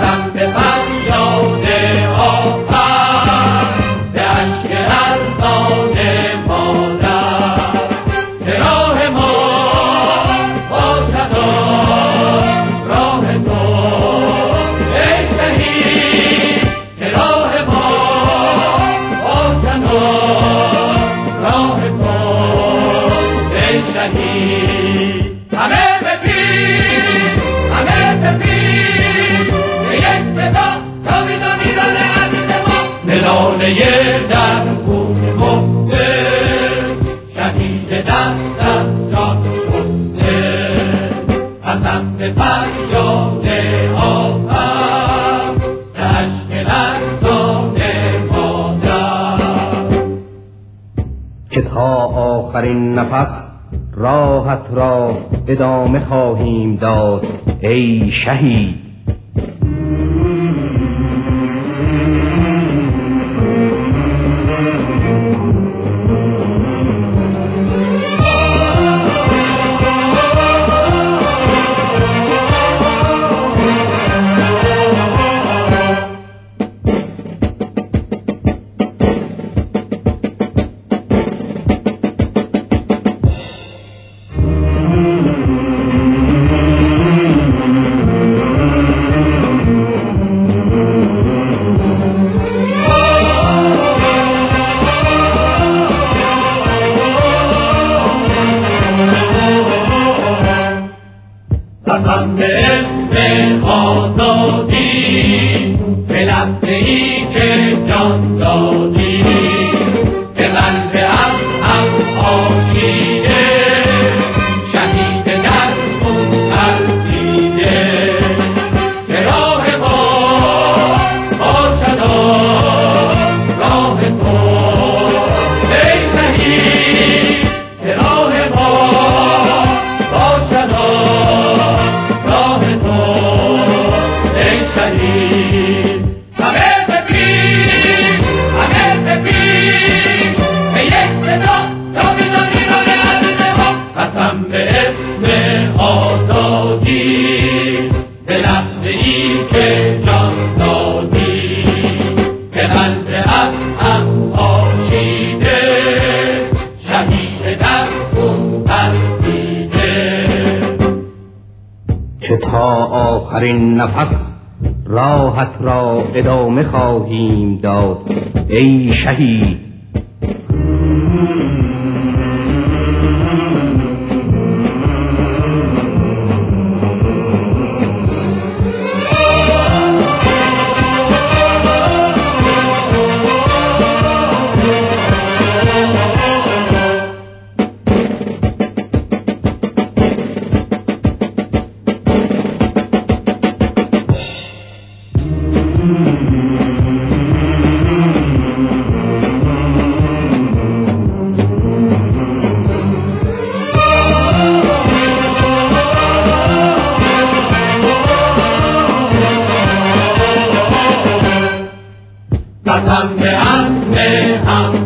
قسم به فریاد آفر به اشک لرزان مادر که راه ما باشد راه تو ای شهید که راه ما باشد راه تو ای شهید همه به پیش به یک صدا جاویدان ایران عزیز ما نلاله در خون گفته شهید دست از جان شسته قسم به فریاد آفر به اشک لرزان مادر که تا آخرین نفس راحت را ادامه خواهیم داد ای شهید. قسم به اسم آزادی به لحظه‌ای که جان دادی که قلب از هم آشیده شهید در خون ارزیده که راه ما باشد راه تو ای شهید که راه ما باشد راه تو ای شهید همه به پیش به یک صدا جاویدان ایران عزیز ما قسم به اسم آزادی به لحظه‌ای که جان دادی که قلب از هم آشیده شهید در خون ارزیده که تا آخرین نفس راحت را ادامه خواهیم داد ای شهید. قسم به عزم هم